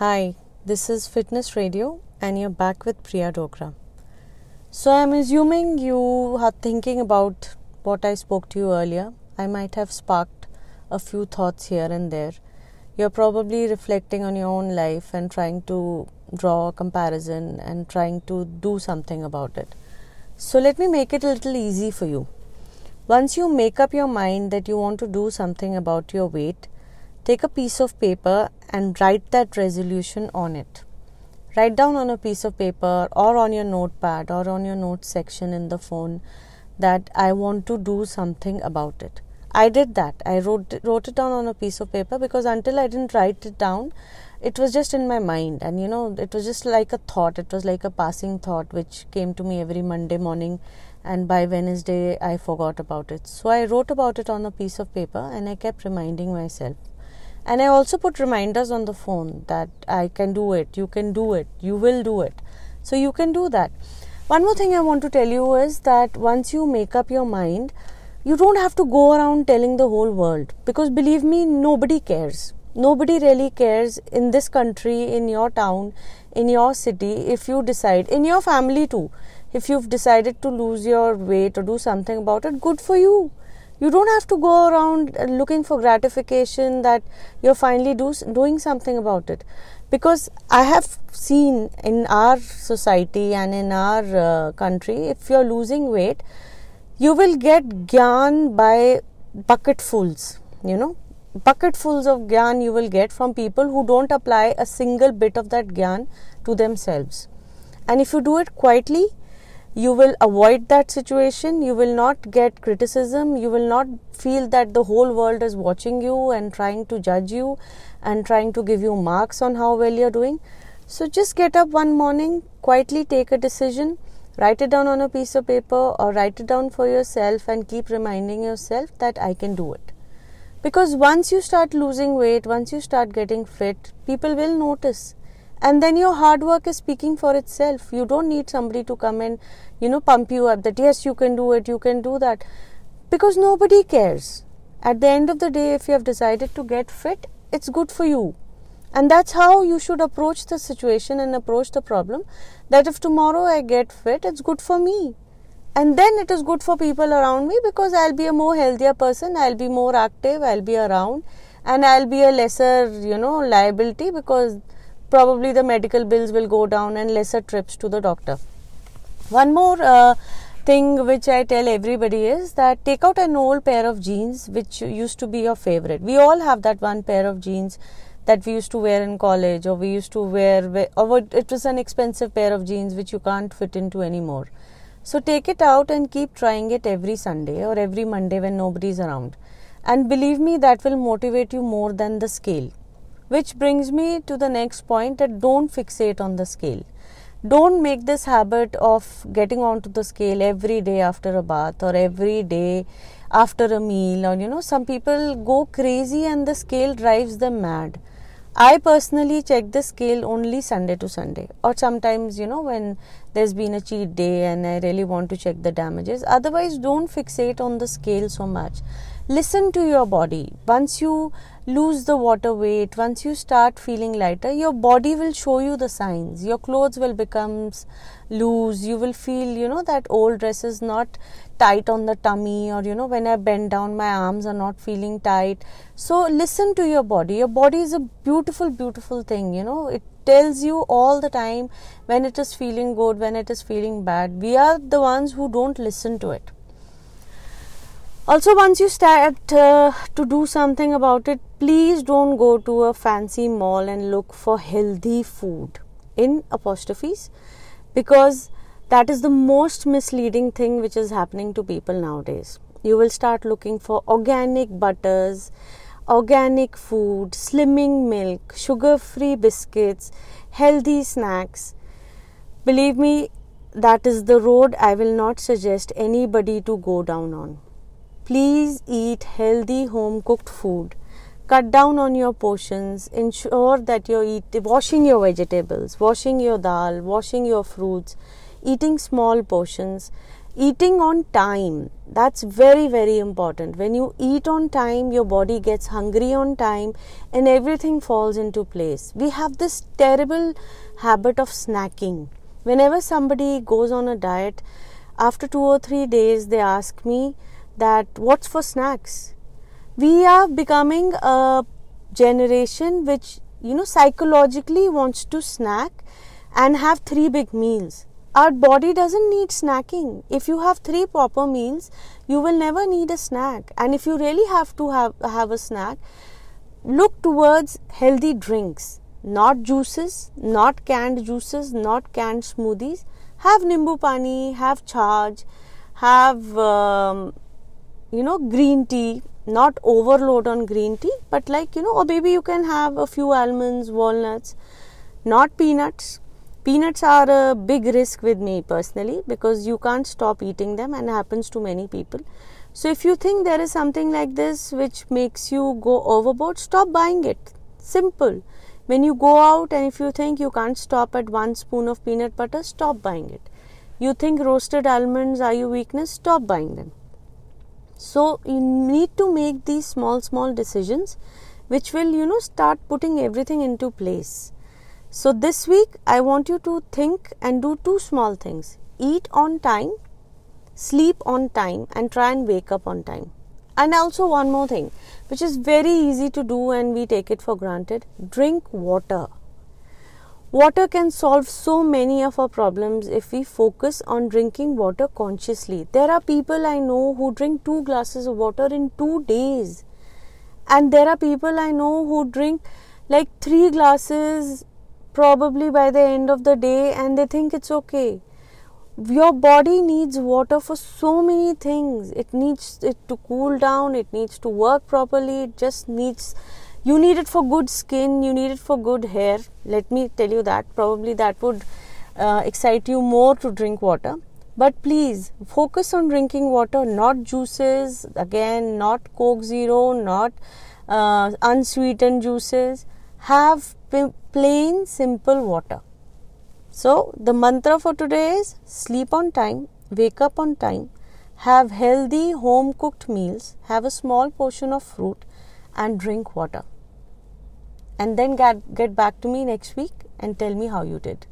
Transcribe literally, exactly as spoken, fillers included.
Hi, this is Fitness Radio and you're back with Priya Dogra. So I'm assuming you are thinking about what I spoke to you earlier. I might have sparked a few thoughts here and there. You're probably reflecting on your own life and trying to draw a comparison and trying to do something about it. So let me make it a little easy for you. Once you make up your mind that you want to do something about your weight, take a piece of paper and write that resolution on it. Write down on a piece of paper or on your notepad or on your notes section in the phone that I want to do something about it. I did that. I wrote, wrote it down on a piece of paper because until I didn't write it down, it was just in my mind. And you know, it was just like a thought. It was like a passing thought which came to me every Monday morning. And by Wednesday, I forgot about it. So I wrote about it on a piece of paper and I kept reminding myself. And I also put reminders on the phone that I can do it, you can do it, you will do it. So you can do that. One more thing I want to tell you is that once you make up your mind, you don't have to go around telling the whole world. Because believe me, nobody cares. Nobody really cares in this country, in your town, in your city, if you decide, in your family too. If you've decided to lose your weight or do something about it, good for you. You don't have to go around looking for gratification that you're finally do, doing something about it. Because I have seen in our society and in our uh, country, if you're losing weight, you will get gyan by bucketfuls, you know. Bucketfuls of gyan you will get from people who don't apply a single bit of that gyan to themselves. And if you do it quietly, you will avoid that situation, you will not get criticism, you will not feel that the whole world is watching you and trying to judge you and trying to give you marks on how well you're doing. So just get up one morning, quietly take a decision, write it down on a piece of paper or write it down for yourself and keep reminding yourself that I can do it. Because once you start losing weight, once you start getting fit, people will notice. And then your hard work is speaking for itself. You don't need somebody to come and, you know, pump you up that, yes, you can do it, you can do that. Because nobody cares. At the end of the day, if you have decided to get fit, it's good for you. And that's how you should approach the situation and approach the problem. That if tomorrow I get fit, it's good for me. And then it is good for people around me because I'll be a more healthier person, I'll be more active, I'll be around. And I'll be a lesser, you know, liability because probably the medical bills will go down and lesser trips to the doctor. One more uh, thing which I tell everybody is that take out an old pair of jeans which used to be your favorite. We all have that one pair of jeans that we used to wear in college or we used to wear, or it was an expensive pair of jeans which you can't fit into anymore. So take it out and keep trying it every Sunday or every Monday when nobody's around. And believe me, that will motivate you more than the scale. Which brings me to the next point that don't fixate on the scale. Don't make this habit of getting onto the scale every day after a bath or every day after a meal. Or you know, some people go crazy and the scale drives them mad. I personally check the scale only Sunday to Sunday. Or sometimes, you know, when there's been a cheat day and I really want to check the damages. Otherwise, don't fixate on the scale so much. Listen to your body. Once you lose the water weight, once you start feeling lighter, your body will show you the signs. Your clothes will become loose. You will feel, you know, that old dress is not tight on the tummy, or, you know, when I bend down, my arms are not feeling tight. So listen to your body. Your body is a beautiful, beautiful thing, you know. It tells you all the time when it is feeling good, when it is feeling bad. We are the ones who don't listen to it. Also, once you start uh, to do something about it, please don't go to a fancy mall and look for healthy food in apostrophes, because that is the most misleading thing which is happening to people nowadays. You will start looking for organic butters, organic food, slimming milk, sugar-free biscuits, healthy snacks. Believe me, that is the road I will not suggest anybody to go down on. Please eat healthy home cooked food. Cut down on your portions. Ensure that you're eat, washing your vegetables, washing your dal, washing your fruits, eating small portions. Eating on time, that's very very important. When you eat on time, your body gets hungry on time and everything falls into place. We have this terrible habit of snacking. Whenever somebody goes on a diet, after two or three days they ask me that what's for snacks. We are becoming a generation which, you know, psychologically wants to snack and have three big meals. Our body doesn't need snacking. If you have three proper meals, you will never need a snack. And if you really have to have, have a snack, look towards healthy drinks, not juices, not canned juices, not canned smoothies. Have nimbu pani, have charge, have, um, you know, green tea. Not overload on green tea, but like, you know, or maybe you can have a few almonds, walnuts, not peanuts. Peanuts are a big risk with me personally because you can't stop eating them, and it happens to many people. So if you think there is something like this which makes you go overboard, stop buying it. Simple. When you go out and if you think you can't stop at one spoon of peanut butter, stop buying it. You think roasted almonds are your weakness, stop buying them. So you need to make these small small decisions which will, you know, start putting everything into place. So this week I want you to think and do two small things. Eat on time, sleep on time, and try and wake up on time. And also one more thing which is very easy to do and we take it for granted. Drink water. Water can solve so many of our problems if we focus on drinking water consciously. There are people I know who drink two glasses of water in two days. And there are people I know who drink like three glasses probably by the end of the day and they think it's okay. Your body needs water for so many things. It needs it to cool down, it needs to work properly, it just needs, you need it for good skin, you need it for good hair. Let me tell you that, probably that would uh, excite you more to drink water. But please focus on drinking water, not juices, again not Coke Zero, not uh, unsweetened juices. Have plain simple water. So the mantra for today is sleep on time, wake up on time, have healthy home cooked meals, have a small portion of fruit and drink water. And then get, get back to me next week and tell me how you did.